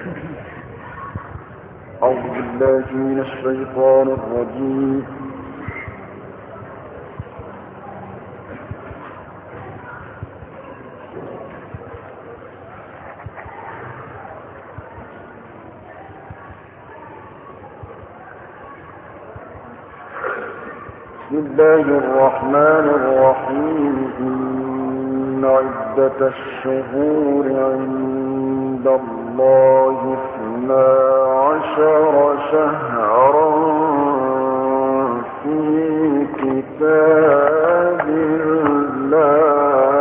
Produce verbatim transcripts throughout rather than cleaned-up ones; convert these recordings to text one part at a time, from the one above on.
أعوذ بالله من الشيطان الرجيم. بسم الله الرحمن الرحيم. إن عدة الشهور عند الله اثنا عشر شهرا في كتاب الله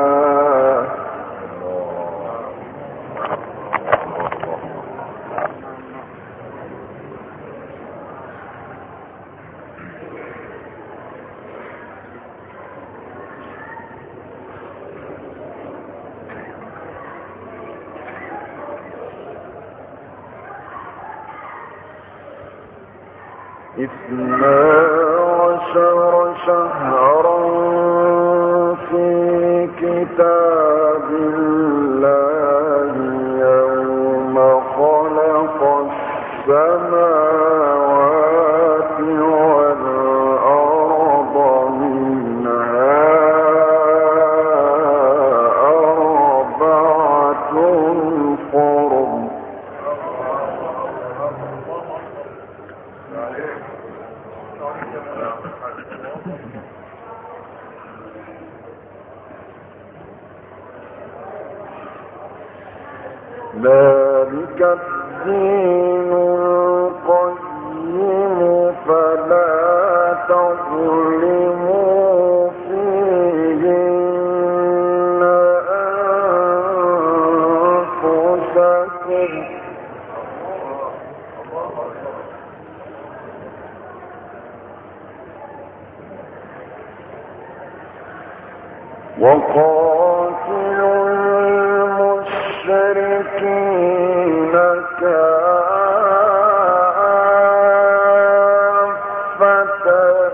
اثنا عشر شهرا في كتاب الله يوم خلق السماوات والأرض منها أربعة حرم ذلك الدين القيم فلا تظلموا فيهن أنفسكم وقاتلوا المشركين كافة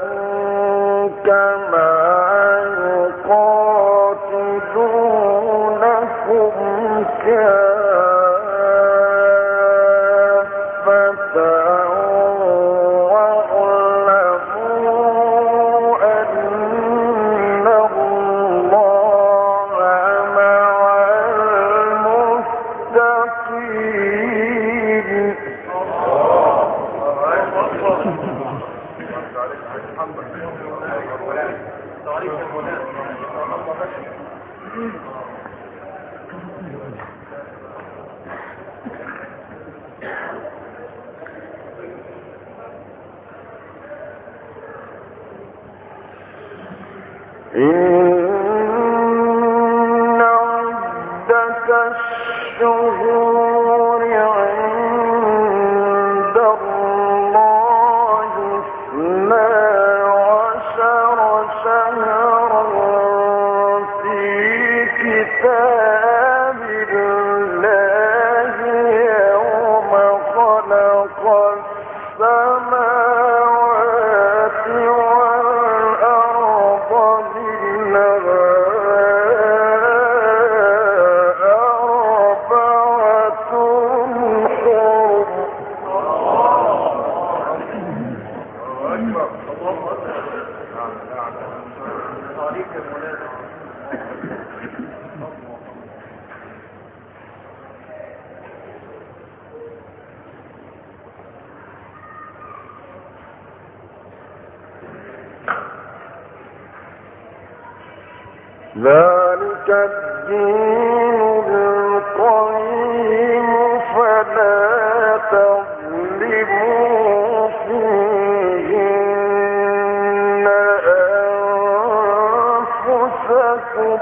كما يقاتلونكم كافة واعلموا أن الله مع المتقين. إن عدة الشهور عند الله اثنا عشر شهرا في كتاب الله يوم خلق السماوات والأرض منها أربعة ذلك الدين القيم فلا تظلموا فيهن أنفسكم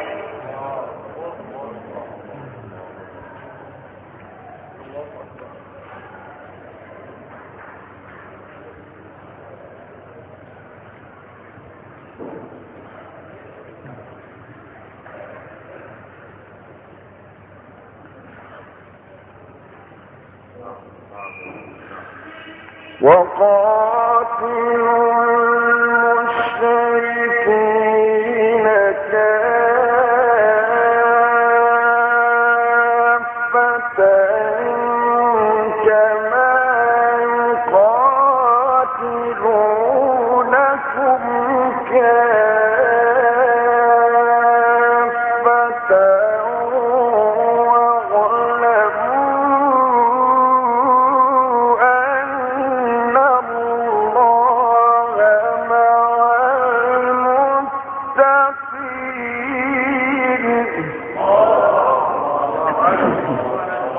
وقاتلوا المشركين كافة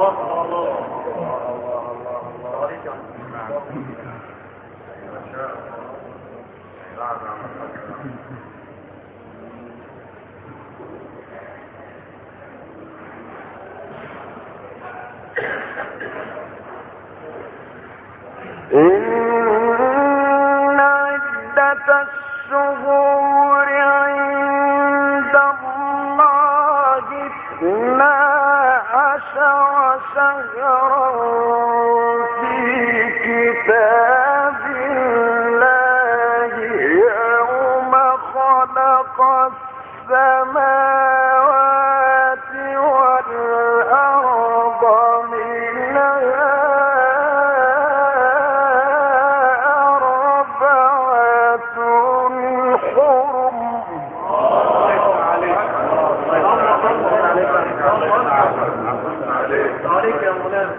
إن عدة الشهور عند الله اثنا عشر شهرا في كتاب الله يوم خلق السماوات والأرض منها أربعة حرم عليك يا مولانا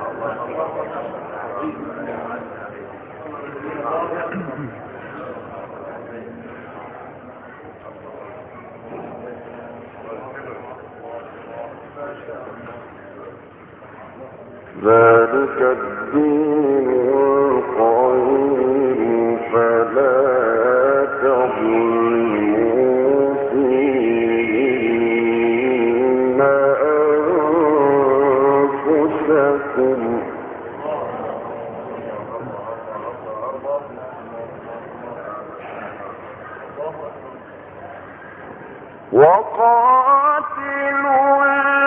ذلك الدين القيم فلا تظلموا فيهن أنفسكم وقاتلوا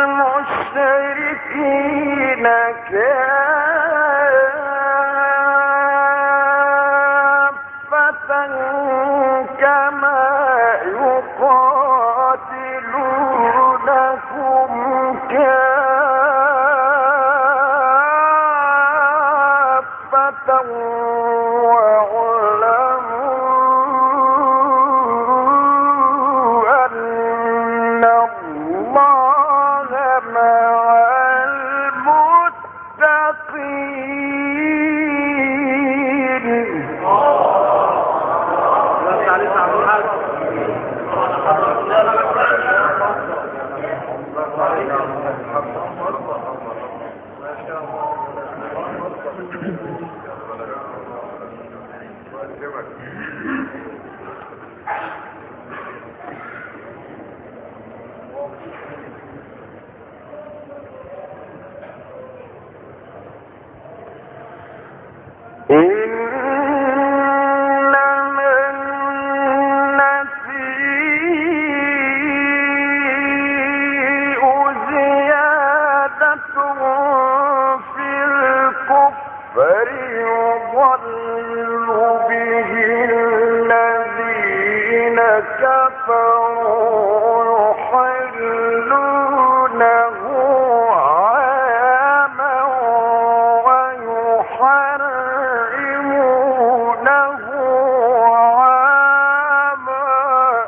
المشركين كافة كما يقاتلونكم كافة واعلموا أن الله مع المتقين. إنما النسيء زيادة في الكفر يضل به الذين كفروا يحلونه عاما ويحرمونه عاما.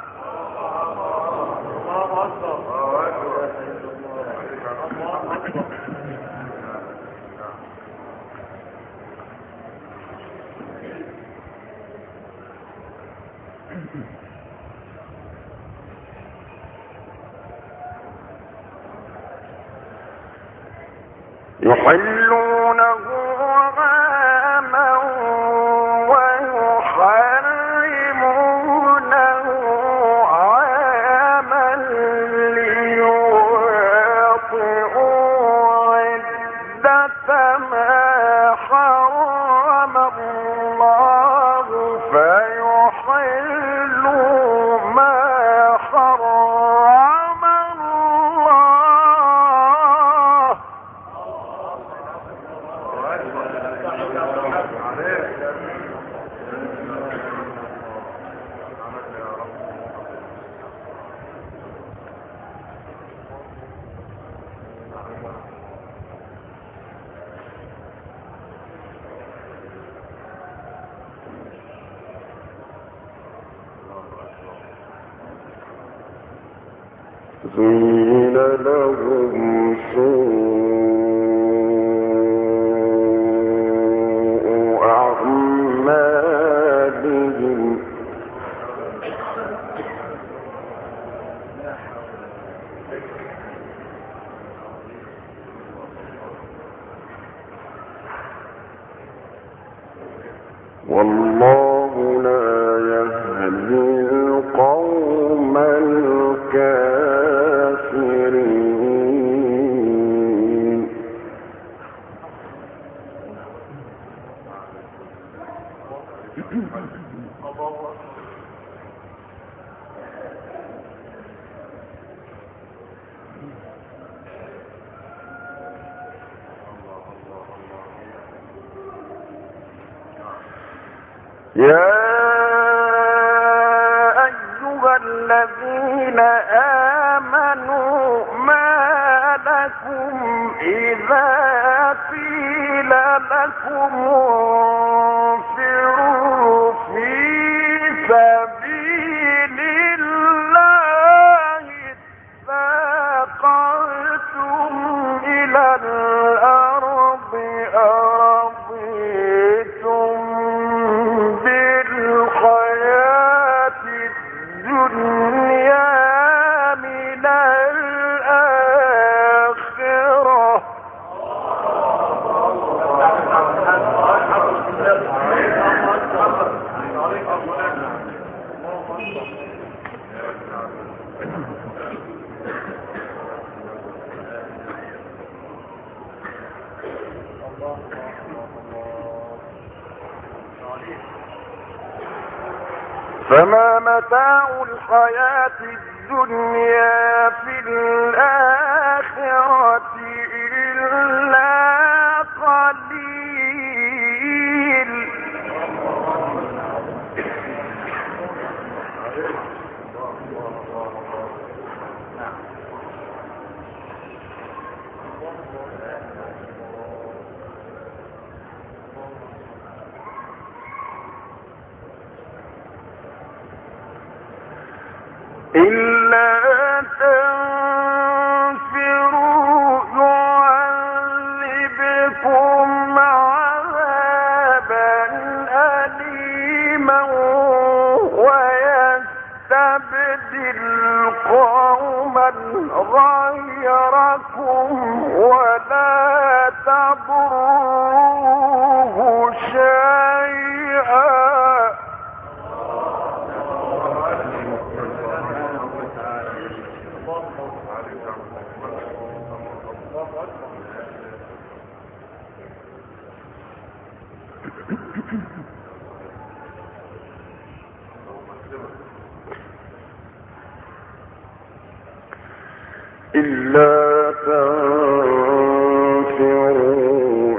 يحلونه عاما ويحرمونه عاما ليواطئوا عدة ما حرم الله فيحلوا ما حرم الله. زين لهم سوء أعمالهم والله لا يهدي القوم الكافرين. يا أيها الذين آمنوا ما لكم إذا قيل لكم انفروا في سبيل الله اثاقلتم إلى الأرض أرضيتم بالحياة الدنيا من الآخرة فما متاع الحياة الدنيا في الآخرة إلا قليل. إلا تنفروا يعذبكم عذابا أليما ويستبدل قوما غيركم ولا تضروه شيئا. إلا تنفروا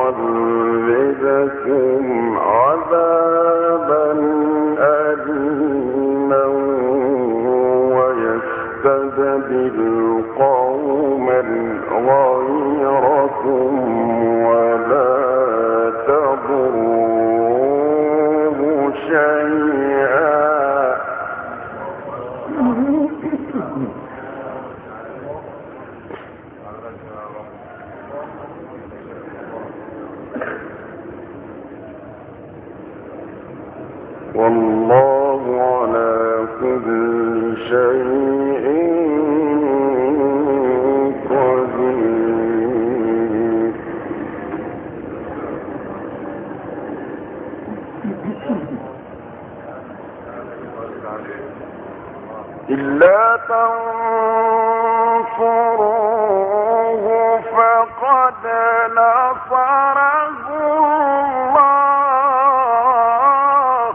يعذبكم عذابا أليما ويستبدل قوما غيركم ولا تضروه شيئا. والله على كل شيء قدير. إلا تنصروه فقد نصره الله.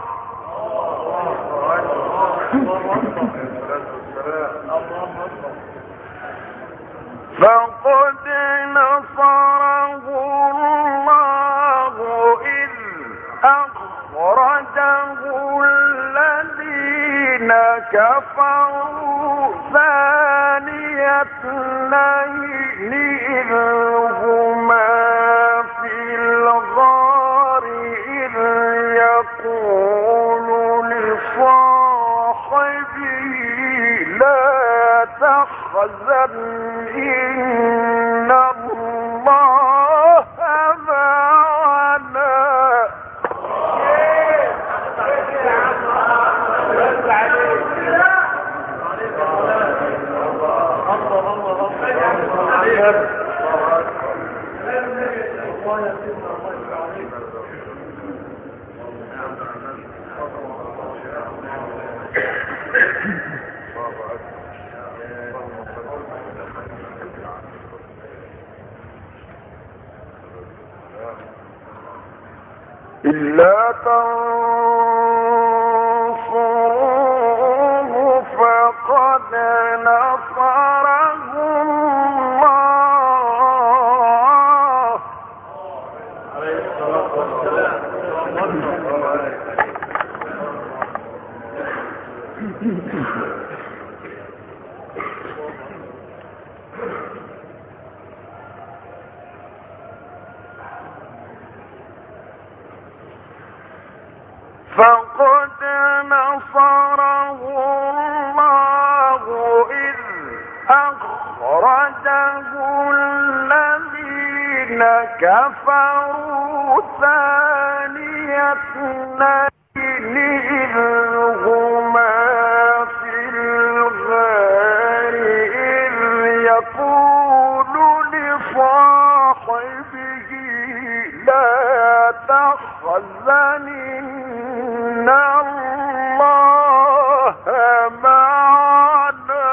فقد نصره الله إذ أخرجه الذين كفروا ثاني اثنين إذ هما في الغار إذ يقول لصاحبه لا تحزن إن الله معنا. إلا تنصروه فقد نصره الله. فقد نصره الله إذ أخرجه الذين كفروا ثاني اثنين إذ هما في الغار إذ يقول لصاحبه لا تحزن إن الله معنا.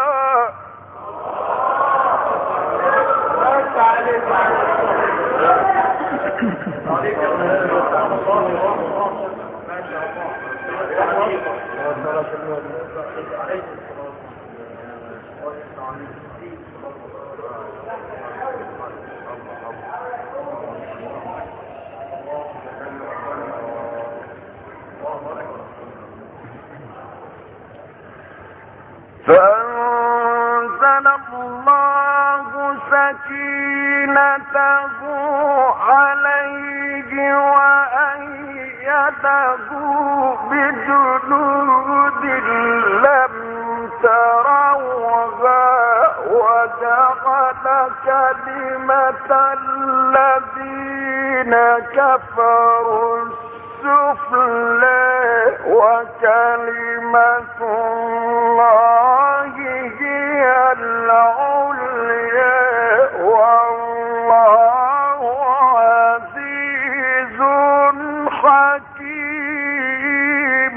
فأنزل الله سكينته عليه وأيده بجنود لم تروها وجعل كلمة الذين كفروا السفلى وكلمة الله هي العليا والله عزيز حكيم.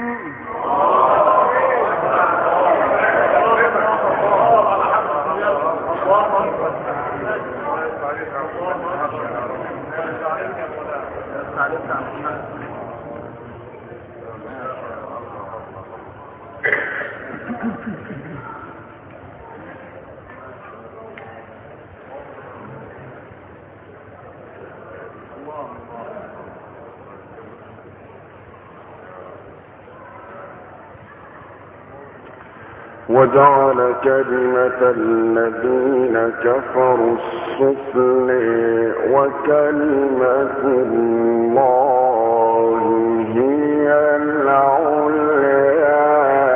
وجعل كلمة الذين كفروا السفلى وكلمة الله هي العليا.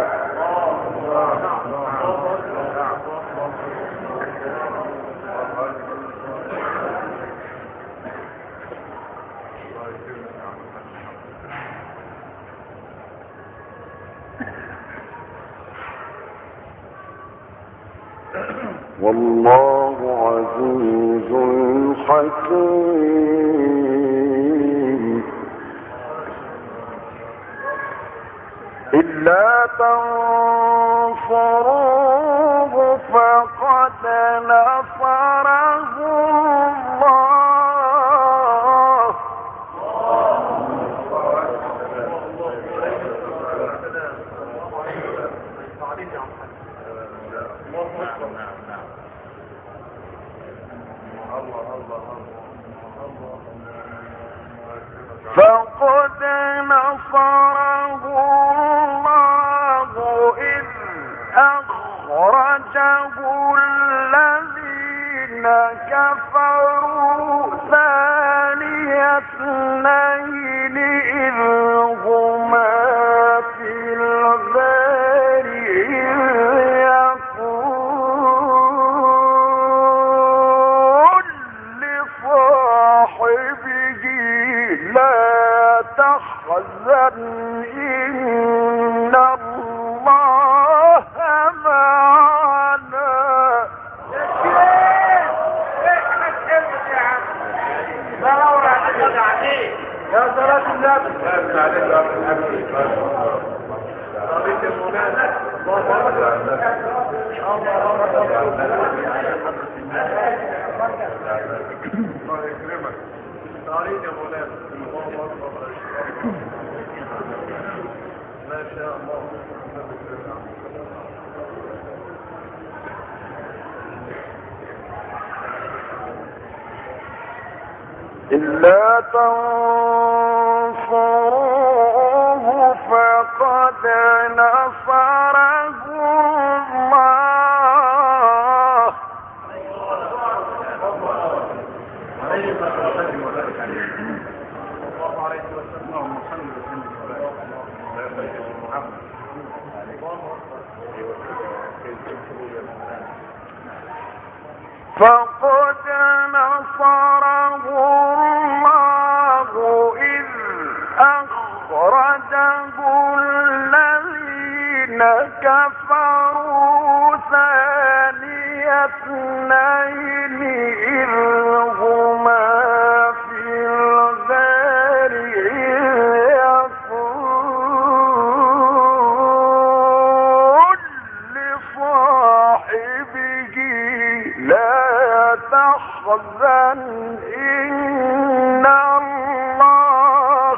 والله عزيز حكيم. إلا تنصروه فقد نصره الله. فقد نصره الله إذ أخرجه الذين كفروا ثاني اثنين إذ هما في الغار إذ يقول لصاحبه لا تحزن إن الله معنا. يا صلاة النبي الله يكرمك. تعريف يا مولانا. ما شاء الله. إلا تنصروه فقد نصره الله. فقد نصره الله إذ أخرجه الذين كفروا ثاني اثنين إذ هما في الغار يقول لصاحبه لا تحزن إن الله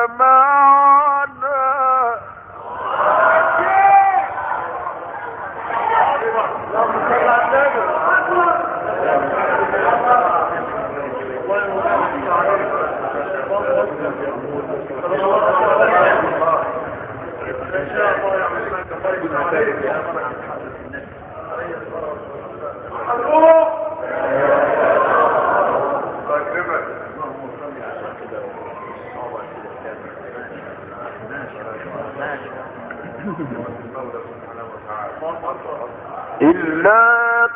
معنا. إلا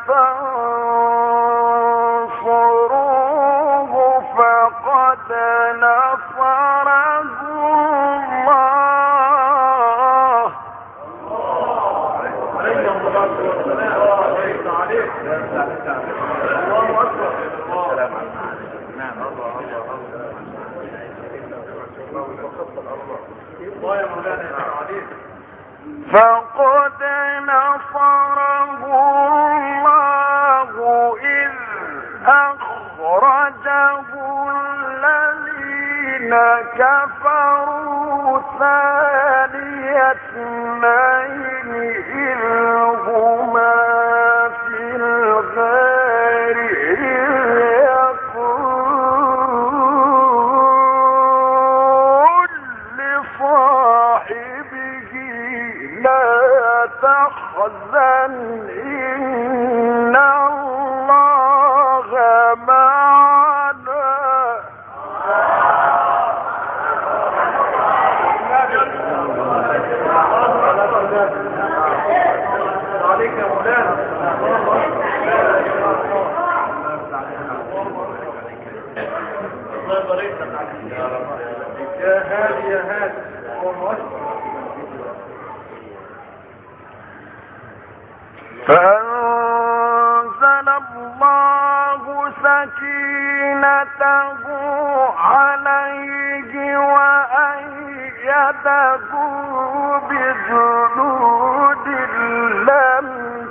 تنصروه فقد نصره الله. فقد نصره الله إذ أخرجه الذين كفروا ثاني اثنين إذ هما في الغار يقول لصاحبه لا تحزن إن الله معنا. عليك يا مولانا. الله يبارك لك يا هادي يا هادي. فأنزل الله سكينته عليه وأيده بجنود لم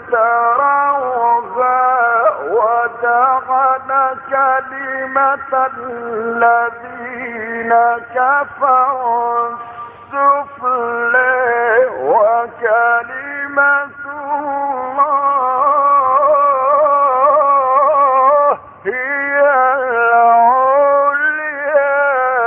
تروها وجعل كلمة الذين كفروا السفلى وكلمة الله هي العليا.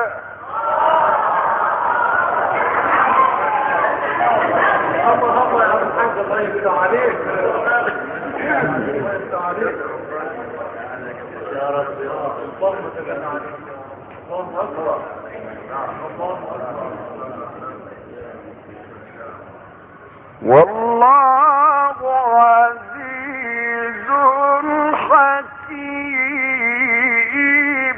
الله الله يا عم الحاج الله يفتح عليك. الله يفتح عليك يا رب يا رب. اللهم تجعلنا عليك. الله أكبر. الله أكبر. والله عزيز حكيم.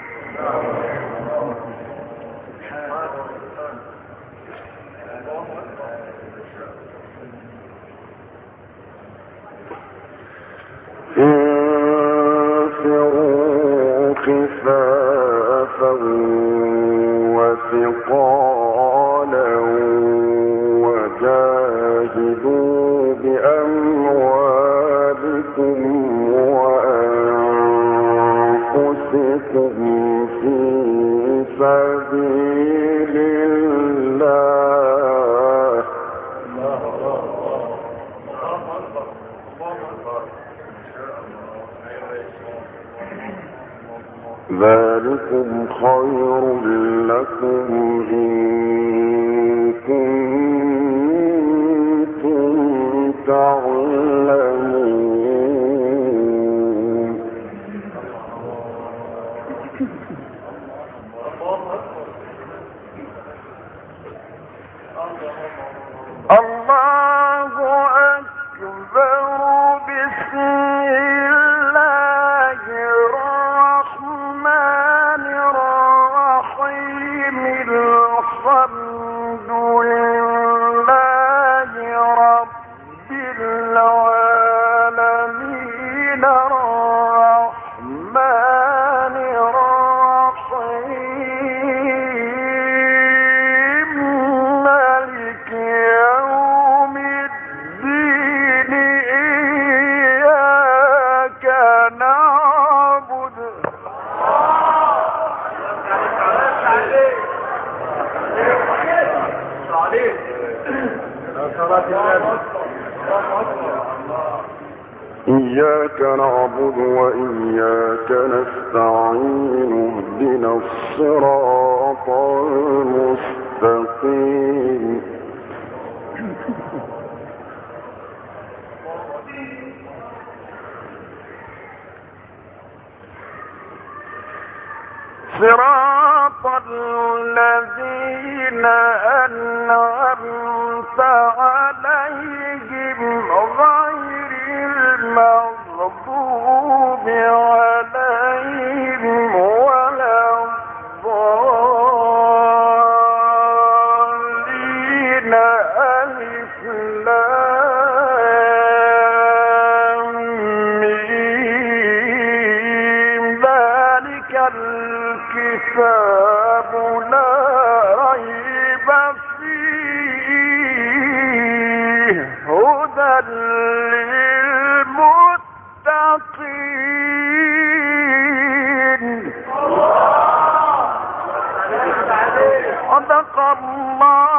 انفروا خفافا وثقالا وجاهدوا بأموالكم وأنفسكم ذلكم في سبيل الله ذلكم خير لكم إن كنتم تعلمون الله أكبر بسم الله الرحمن الرحيم الحمد لله رب العالمين الرحمن الرحيم مالك يوم الدين إياك نعبد إياك نعبد وإياك نستعين اهدنا الصراط المستقيم صراط الذين أنعمت عليهم غير المغضوب عليهم ولا الضالين ألف لام ميم ذلك الكتاب لا ريب فيه هدى للمتقين صدق الله